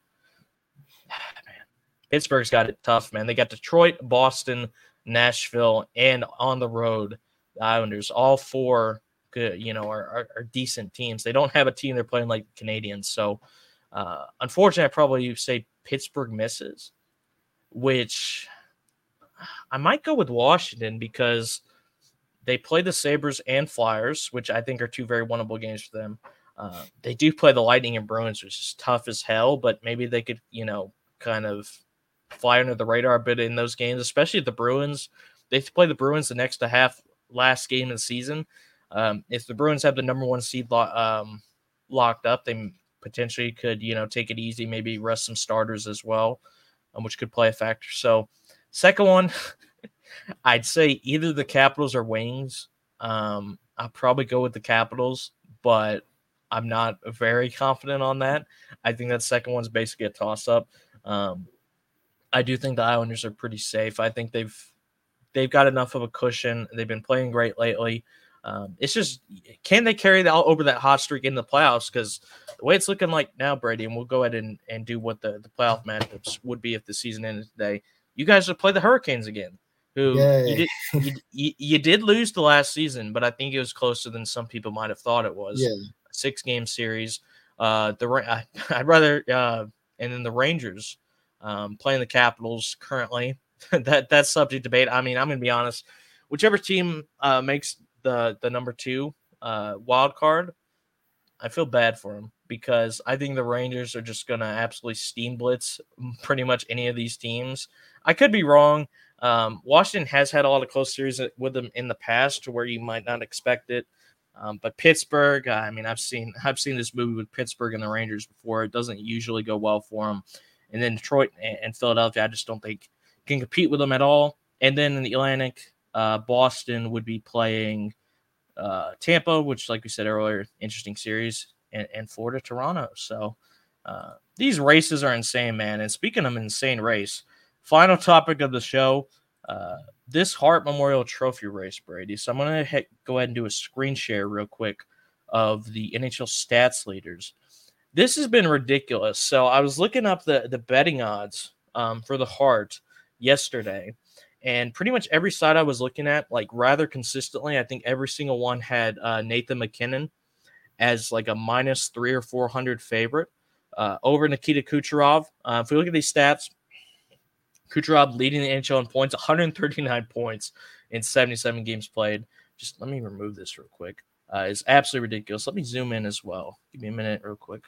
man, Pittsburgh's got it tough, man. They got Detroit, Boston, Nashville, and on the road, the Islanders. All four good, are decent teams. They don't have a team they're playing like the Canadiens. So unfortunately, I probably say Pittsburgh misses, which I might go with Washington because they play the Sabres and Flyers, which I think are two very winnable games for them. They do play the Lightning and Bruins, which is tough as hell, but maybe they could, kind of fly under the radar a bit in those games, especially the Bruins. They play the Bruins the next last game of the season. If the Bruins have the number one seed locked up, they potentially could, take it easy, maybe rest some starters as well, which could play a factor. So, second one, I'd say either the Capitals or Wings. I'll probably go with the Capitals, but I'm not very confident on that. I think that second one's basically a toss-up. I do think the Islanders are pretty safe. I think they've got enough of a cushion. They've been playing great lately. It's just, can they carry that over that hot streak in the playoffs? Because the way it's looking like now, Brady, and we'll go ahead and do what the playoff matchups would be if the season ended today. You guys would play the Hurricanes again, who you did lose the last season, but I think it was closer than some people might have thought it was. Yeah. A 6-game series. I'd rather and then the Rangers playing the Capitals currently. That's subject to debate. I mean, I'm going to be honest. Whichever team makes the number 2 wild card, I feel bad for them because I think the Rangers are just going to absolutely steam blitz pretty much any of these teams. I could be wrong. Washington has had a lot of close series with them in the past to where you might not expect it. But Pittsburgh, I mean, I've seen this movie with Pittsburgh and the Rangers before. It doesn't usually go well for them. And then Detroit and Philadelphia, I just don't think can compete with them at all. And then in the Atlantic, Boston would be playing Tampa, which, like we said earlier, interesting series, and Florida, Toronto. So these races are insane, man. And speaking of insane race, final topic of the show, this Hart Memorial Trophy race, Brady. So I'm going to go ahead and do a screen share real quick of the NHL stats leaders. This has been ridiculous. So I was looking up the betting odds for the Hart yesterday, and pretty much every site I was looking at, like rather consistently, I think every single one had Nathan MacKinnon as like a minus 300 or 400 favorite over Nikita Kucherov. If we look at these stats, Kucherov leading the NHL in points, 139 points in 77 games played. Just let me remove this real quick. It's absolutely ridiculous. Let me zoom in as well. Give me a minute real quick.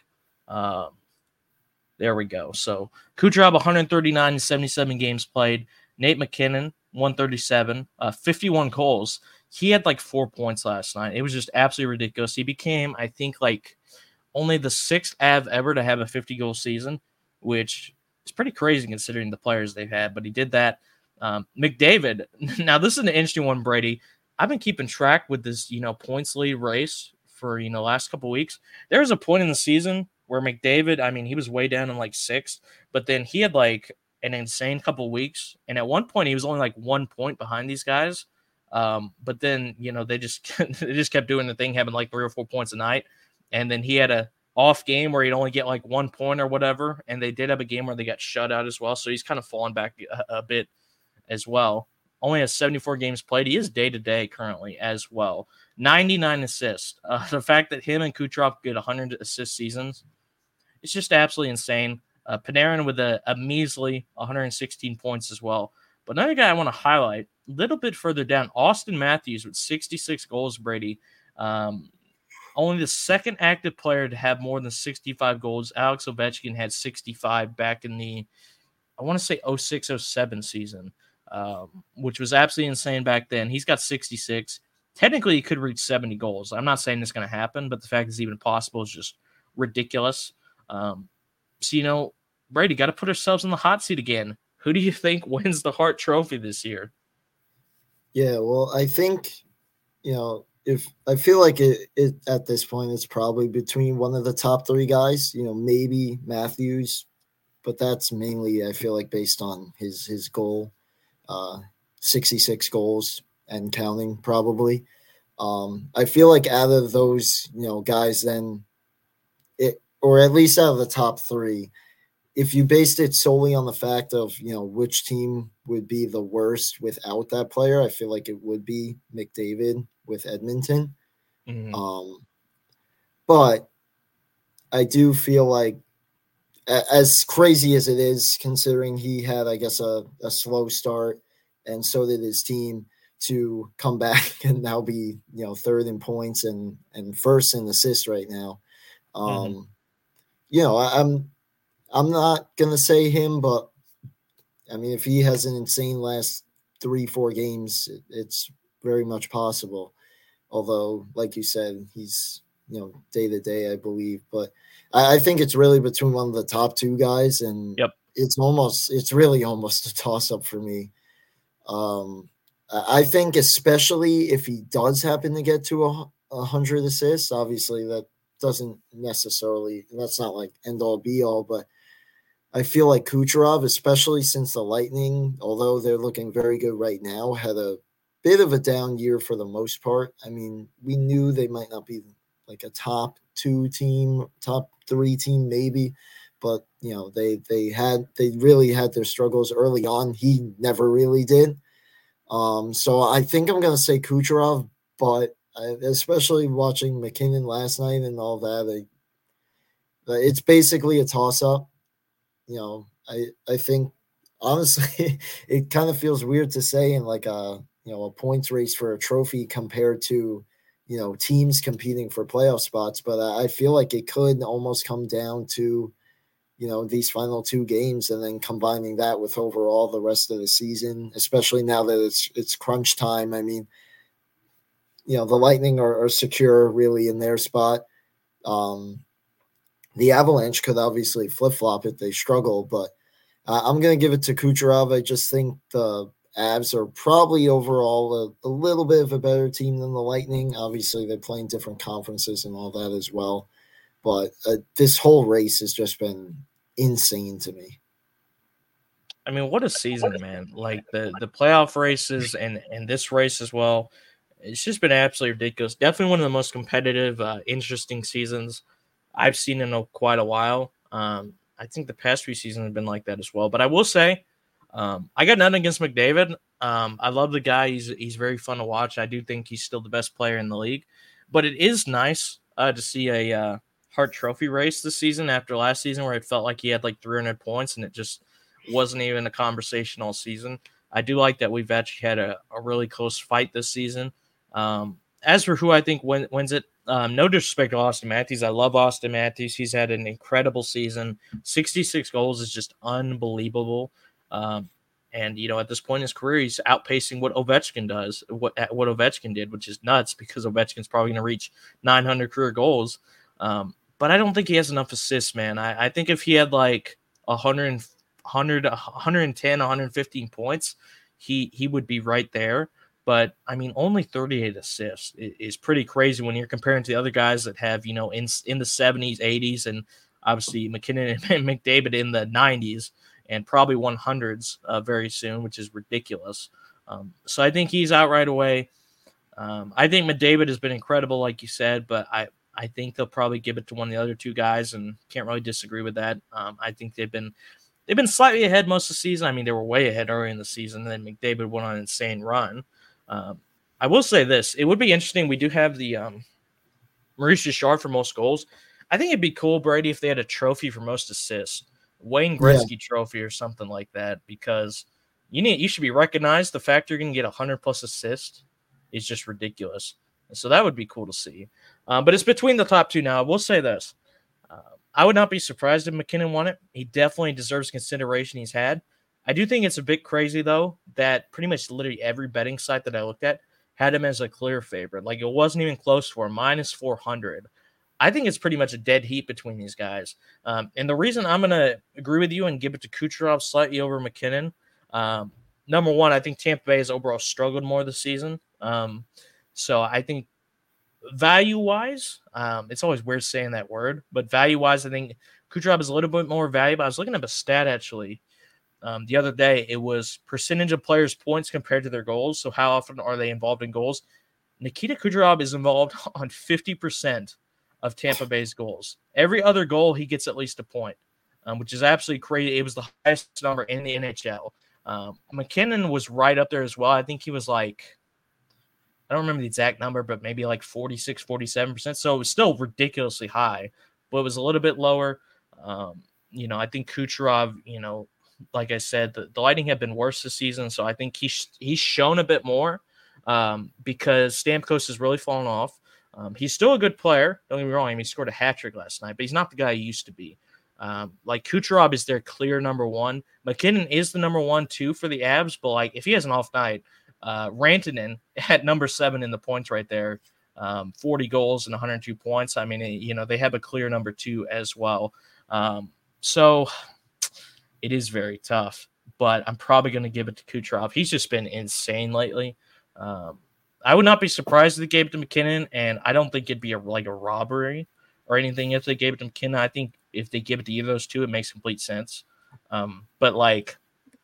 There we go. So Kucherov, 139 in 77 games played. Nate MacKinnon, 137, 51 goals. He had like 4 points last night. It was just absolutely ridiculous. He became, I think, like only the 6th Av ever to have a 50-goal season, which is pretty crazy considering the players they've had. But he did that. McDavid. Now, this is an interesting one, Brady. I've been keeping track with this, points lead race for, last couple weeks. There was a point in the season where McDavid, I mean, he was way down in like 6th, but then he had like an insane couple weeks. And at one point, he was only like 1 point behind these guys. But then, they just kept doing the thing, having like 3 or 4 points a night. And then he had a off game where he'd only get like 1 point or whatever. And they did have a game where they got shut out as well. So he's kind of fallen back a bit as well. Only has 74 games played. He is day-to-day currently as well. 99 assists. The fact that him and Kucherov get 100 assist seasons, it's just absolutely insane. Panarin with a measly 116 points as well. But another guy I want to highlight, a little bit further down, Austin Matthews with 66 goals, Brady. Only the second active player to have more than 65 goals. Alex Ovechkin had 65 back in the, I want to say 06-07 season, which was absolutely insane back then. He's got 66. technically he could reach 70 goals. I'm not saying it's going to happen, but the fact it's even possible is just ridiculous. So, Brady, got to put ourselves in the hot seat again. Who do you think wins the Hart Trophy this year? Yeah, well, I think, if I feel like it at this point, it's probably between one of the top three guys, maybe Matthews, but that's mainly, I feel like, based on his goal, 66 goals and counting, probably. I feel like out of those, guys, then or at least out of the top three, if you based it solely on the fact of which team would be the worst without that player, I feel like it would be McDavid with Edmonton. Mm-hmm. But I do feel like, as crazy as it is, considering he had, I guess, a slow start, and so did his team, to come back and now be third in points and first in assists right now. Mm-hmm. I'm not gonna say him, but I mean, if he has an insane last 3-4 games, it's very much possible. Although, like you said, he's day to day, I believe. But I think it's really between one of the top two guys, and Yep. it's really almost a toss up for me. I think especially if he does happen to get to 100 assists, obviously that doesn't necessarily, that's not like end all be all, but I feel like Kucherov, especially since the Lightning, although they're looking very good right now, had a bit of a down year for the most part. I mean, we knew they might not be like a top two team, top three team, maybe, but they really had their struggles early on. He never really did. So I think I'm gonna say Kucherov, but especially watching McKinnon last night and all that, it's basically a toss up. I think honestly, it kind of feels weird to say in like a points race for a trophy compared to teams competing for playoff spots, but I feel like it could almost come down to these final two games and then combining that with overall the rest of the season, especially now that it's crunch time. I mean, the Lightning are secure really in their spot. The Avalanche could obviously flip flop if they struggle, but I'm going to give it to Kucherov. I just think the Avs are probably overall a little bit of a better team than the Lightning. Obviously, they play in different conferences and all that as well. But this whole race has just been insane to me. I mean, what a season, man! Like the playoff races and this race as well. It's just been absolutely ridiculous. Definitely one of the most competitive, interesting seasons I've seen in quite a while. I think the past few seasons have been like that as well. But I will say, I got nothing against McDavid. I love the guy. He's very fun to watch. I do think he's still the best player in the league. But it is nice to see a Hart Trophy race this season after last season where it felt like he had like 300 points and it just wasn't even a conversation all season. I do like that we've actually had a really close fight this season. As for who I think wins it, no disrespect to Austin Matthews. I love Austin Matthews. He's had an incredible season. 66 goals is just unbelievable. And at this point in his career, he's outpacing what Ovechkin does, what Ovechkin did, which is nuts because Ovechkin's probably going to reach 900 career goals. But I don't think he has enough assists, man. I think if he had like 100, 110, 115 points, he would be right there. But I mean, only 38 assists is pretty crazy when you're comparing to the other guys that have, in the 70s, 80s, and obviously McKinnon and McDavid in the 90s and probably 100s very soon, which is ridiculous. So I think he's out right away. I think McDavid has been incredible, like you said, but I think they'll probably give it to one of the other two guys, and can't really disagree with that. I think they've been slightly ahead most of the season. I mean, they were way ahead early in the season. Then McDavid went on an insane run. I will say this: it would be interesting. We do have the Maurice Richard for most goals. I think it'd be cool, Brady, if they had a trophy for most assists, Wayne Gretzky trophy or something like that, because you should be recognized. The fact you're going to get 100+ assists is just ridiculous. So that would be cool to see. But it's between the top two now. I will say this. I would not be surprised if McKinnon won it. He definitely deserves consideration he's had. I do think it's a bit crazy, though, that pretty much literally every betting site that I looked at had him as a clear favorite. Like, it wasn't even close for him, minus 400. I think it's pretty much a dead heat between these guys. And the reason I'm going to agree with you and give it to Kucherov slightly over McKinnon, number one, I think Tampa Bay has overall struggled more this season. So I think value-wise, it's always weird saying that word, but value-wise, I think Kucherov is a little bit more valuable. I was looking at a stat, actually, the other day. It was percentage of players' points compared to their goals. So how often are they involved in goals? Nikita Kucherov is involved on 50% of Tampa Bay's goals. Every other goal, he gets at least a point, which is absolutely crazy. It was the highest number in the NHL. McKinnon was right up there as well. I think he was like, I don't remember the exact number, but maybe like 46, 47%. So it was still ridiculously high, but it was a little bit lower. I think Kucherov, like I said, the Lightning have been worse this season. So I think he's shown a bit more because Stamkos has really fallen off. He's still a good player. Don't get me wrong. I mean, he scored a hat trick last night, but he's not the guy he used to be. Like Kucherov is their clear number one. McKinnon is the number 1-2 for the Avs, but like if he has an off night, Rantanen at number 7 in the points right there, 40 goals and 102 points. I mean, they have a clear number 2 as well. So it is very tough, but I'm probably going to give it to Kucherov. He's just been insane lately. I would not be surprised if they gave it to McKinnon, and I don't think it'd be a robbery or anything if they gave it to McKinnon. I think if they give it to either of those two, it makes complete sense. But like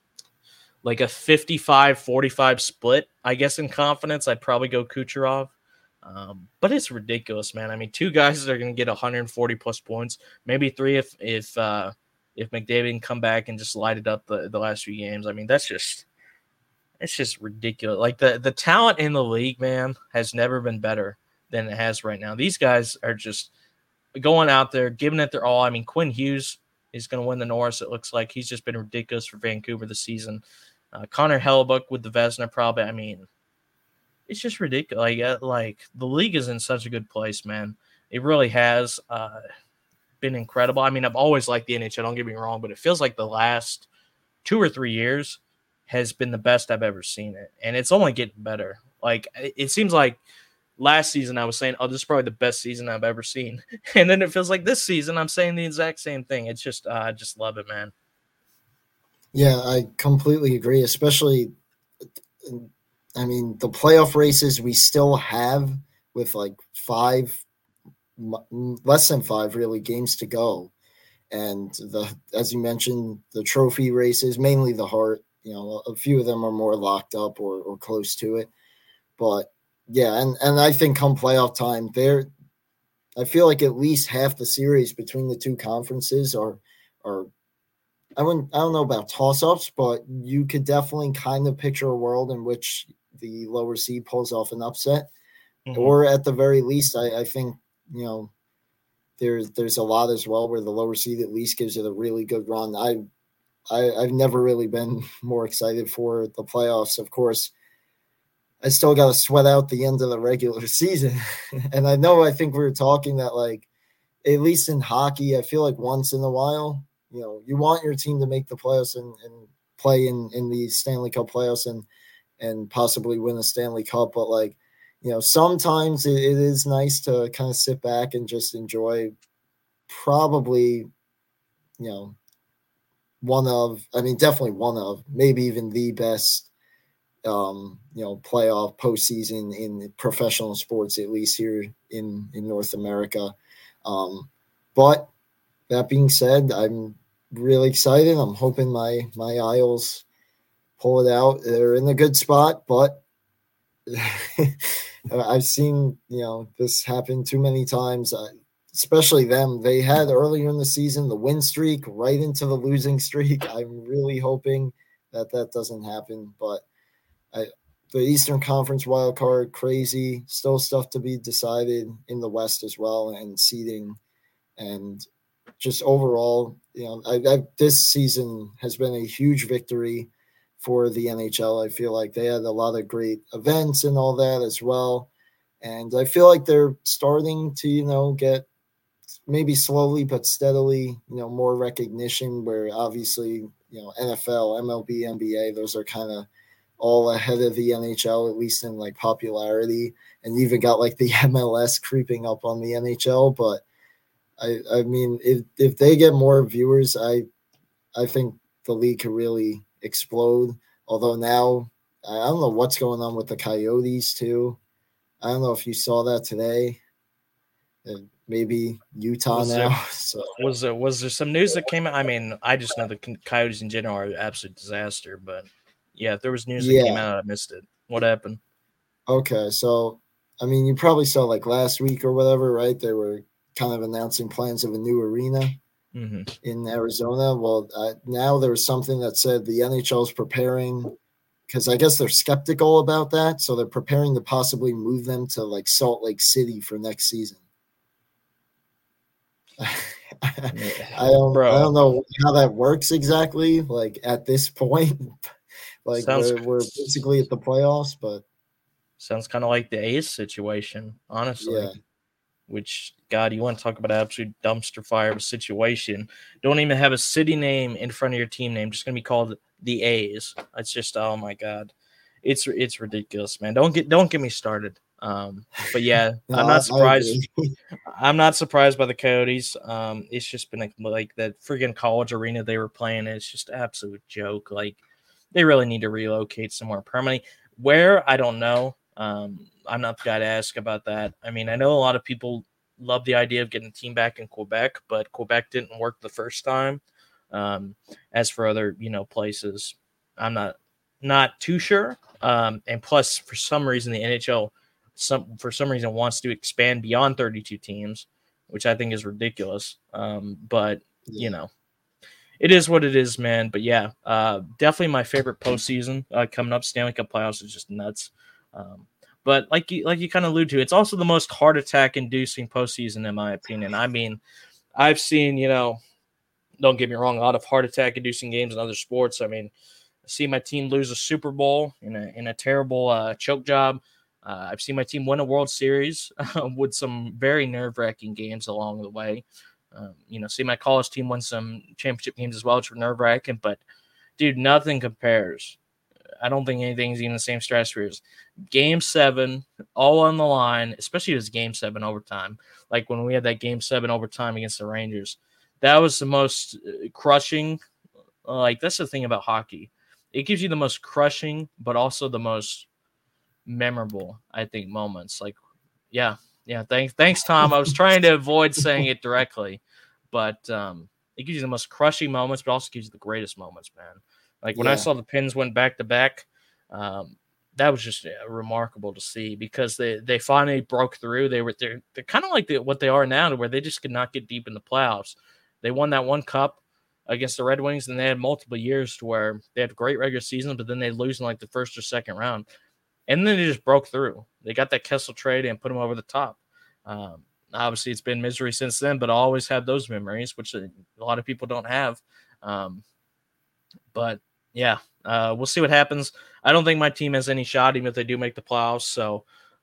a 55-45 split, I guess, in confidence, I'd probably go Kucherov. But it's ridiculous, man. I mean, two guys that are going to get 140 plus points, maybe 3 if McDavid can come back and just light it up the last few games. I mean, it's just ridiculous. Like the talent in the league, man, has never been better than it has right now. These guys are just going out there, giving it their all. I mean, Quinn Hughes is going to win the Norris. It looks like he's just been ridiculous for Vancouver this season. Connor Hellebuck with the Vezina, probably. I mean, it's just ridiculous. Like the league is in such a good place, man. It really has been incredible. I mean, I've always liked the NHL. Don't get me wrong, but it feels like the last 2 or 3 years has been the best I've ever seen it, and it's only getting better. Like it seems like last season I was saying, "Oh, this is probably the best season I've ever seen," and then it feels like this season I'm saying the exact same thing. It's just, I just love it, man. Yeah, I completely agree. Especially, I mean, the playoff races we still have with like less than 5 really games to go, and as you mentioned, the trophy races, mainly the Hart. A few of them are more locked up or close to it. But yeah, and I think come playoff time, I feel like at least half the series between the two conferences are I don't know about toss-ups, but you could definitely kind of picture a world in which the lower seed pulls off an upset. Mm-hmm. Or at the very least, I think, there's a lot as well where the lower seed at least gives it a really good run. I've never really been more excited for the playoffs. Of course, I still got to sweat out the end of the regular season. And I think we were talking that, like, at least in hockey, I feel like once in a while, you want your team to make the playoffs and play in the Stanley Cup playoffs and possibly win a Stanley Cup. But, like, sometimes it is nice to kind of sit back and just enjoy probably, definitely one of, maybe even the best, playoff postseason in professional sports, at least here in North America. But that being said, I'm really excited. I'm hoping my Isles pull it out. They're in a good spot, but I've seen, this happen too many times. Especially them. They had earlier in the season the win streak right into the losing streak. I'm really hoping that doesn't happen. But the Eastern Conference wild card, crazy. Still stuff to be decided in the West as well, and seeding. And just overall, this season has been a huge victory for the NHL. I feel like they had a lot of great events and all that as well. And I feel like they're starting to, get maybe slowly but steadily, more recognition, where obviously, NFL, MLB, NBA, those are kind of all ahead of the NHL, at least in like popularity, and you even got like the MLS creeping up on the NHL. But I mean, if they get more viewers, I think the league could really explode. Although now I don't know what's going on with the Coyotes too. I don't know if you saw that today. Maybe Utah Was there now. So was there some news that came out? I mean, I just know the Coyotes in general are an absolute disaster, but yeah, if there was news that came yeah, out, I missed it. What happened? okay. So I mean, you probably saw like last week or whatever, right? They were kind of announcing plans of a new arena Mm-hmm. in Arizona. Well, now there's something that said the NHL is preparing because I guess they're skeptical about that, so they're preparing to possibly move them to like Salt Lake City for next season. I Bro, don't know how that works exactly. Like at this point, like sounds we're basically at the playoffs, but sounds kind of like the A's situation, honestly. yeah, Which, God, you want to talk about an absolute dumpster fire of a situation? Don't even have a city name in front of your team name. Just gonna be called the A's. It's just, oh my God, it's ridiculous, man. Don't get me started. But yeah, no, I'm not I surprised. agree. I'm not surprised by the Coyotes. It's just been like that friggin' college arena they were playing. It's just an absolute joke. Like they really need to relocate somewhere permanently. Where I don't know. I'm not the guy to ask about that. I mean, I know a lot of people love the idea of getting a team back in Quebec, but Quebec didn't work the first time. As for other places, I'm not too sure. And plus, for some reason, the NHL for some reason wants to expand beyond 32 teams, which I think is ridiculous. But you Yeah, know, it is what it is, man. But yeah, definitely my favorite postseason coming up. Stanley Cup playoffs is just nuts. Um, but like you kind of allude to, it's also the most heart attack inducing postseason in my opinion. I mean, I've seen don't get me wrong, a lot of heart attack inducing games in other sports. I mean, I see my team lose a Super Bowl in a terrible choke job. I've seen my team win a World Series with some very nerve wracking games along the way. See my college team win some championship games as well, which were nerve wracking. But dude, nothing compares. I don't think anything's even the same stratosphere as Game 7, all on the line, especially as Game 7 overtime. Like when we had that Game 7 overtime against the Rangers, that was the most crushing. Like that's the thing about hockey; it gives you the most crushing, but also the most memorable, I think, moments. Like, yeah, yeah. Thanks, Tom. I was trying to avoid saying it directly, but it gives you the most crushing moments, but also gives you the greatest moments, man. Like when I yeah, saw the Pins went back to back, that was just remarkable to see because they finally broke through. They're kind of like what they are now, to where they just could not get deep in the playoffs. They won that one cup against the Red Wings, and they had multiple years to where they had great regular season, but then they lose in like the first or second round. And then they just broke through. They got that Kessel trade and put them over the top. Obviously, it's been misery since then, but I always have those memories, which a lot of people don't have. Um, but yeah, we'll see what happens. I don't think my team has any shot, even if they do make the playoffs. So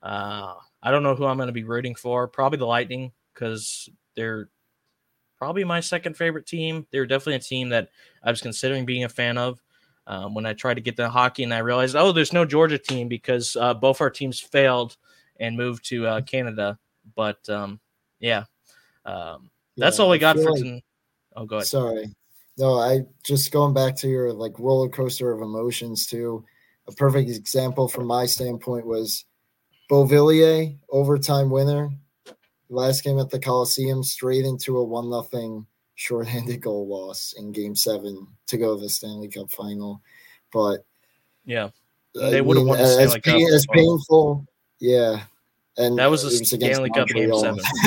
I don't know who I'm going to be rooting for. Probably the Lightning, because they're probably my second favorite team. They're definitely a team that I was considering being a fan of. When I tried to get the hockey, and I realized, oh, there's no Georgia team because both our teams failed and moved to Canada. But yeah, that's yeah. all we I got feel for like tonight. Oh, go ahead. sorry. No, I just going back to your like roller coaster of emotions too. A perfect example from my standpoint was Beauvillier, overtime winner, last game at the Coliseum, straight into a 1-0 shorthanded goal loss in Game 7 to go to the Stanley Cup final. But Yeah, I they would have mean, won the Stanley Cup as as well. painful, yeah. And That was the it was against Stanley Cup Game Montreal. 7.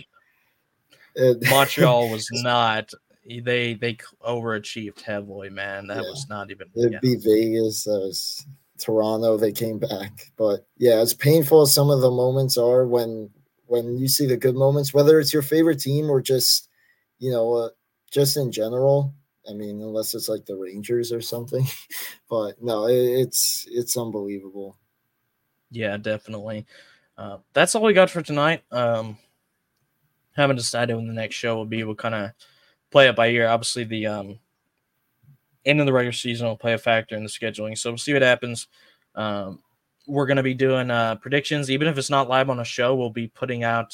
it, Montreal was not. They overachieved heavily, man. That yeah, was not even. it Yeah, beat Vegas. That was Toronto. They came back, but yeah, as painful as some of the moments are when you see the good moments, whether it's your favorite team or just you know just in general. I mean, unless it's like the Rangers or something, but no, it's unbelievable. yeah, definitely. That's all we got for tonight. Haven't decided when the next show will be. We'll kind of play it by ear. Obviously, the end of the regular season will play a factor in the scheduling, so we'll see what happens. We're going to be doing predictions. Even if it's not live on a show, we'll be putting out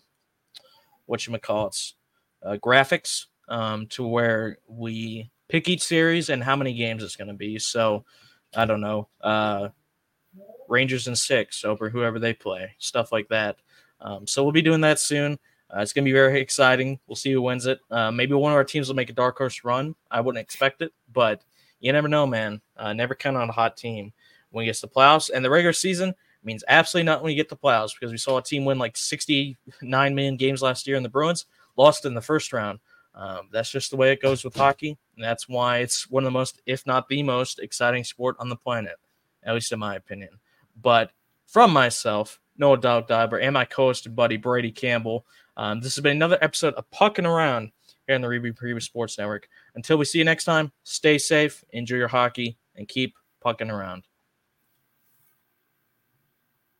graphics to where we pick each series and how many games it's going to be. So I don't know, Rangers in 6 over whoever they play, stuff like that. So we'll be doing that soon. It's going to be very exciting. We'll see who wins it. Maybe one of our teams will make a dark horse run. I wouldn't expect it, but you never know, man. Never count on a hot team when it gets to playoffs. And the regular season means absolutely nothing when you get to playoffs, because we saw a team win like 69 million games last year, and the Bruins lost in the first round. That's just the way it goes with hockey, and that's why it's one of the most, if not the most, exciting sport on the planet, at least in my opinion. But from myself, Noah Dogdiver, and my co-host and buddy Brady Campbell, this has been another episode of Pucking Around here on the Review Preview Sports Network. Until we see you next time, stay safe, enjoy your hockey, and keep pucking around.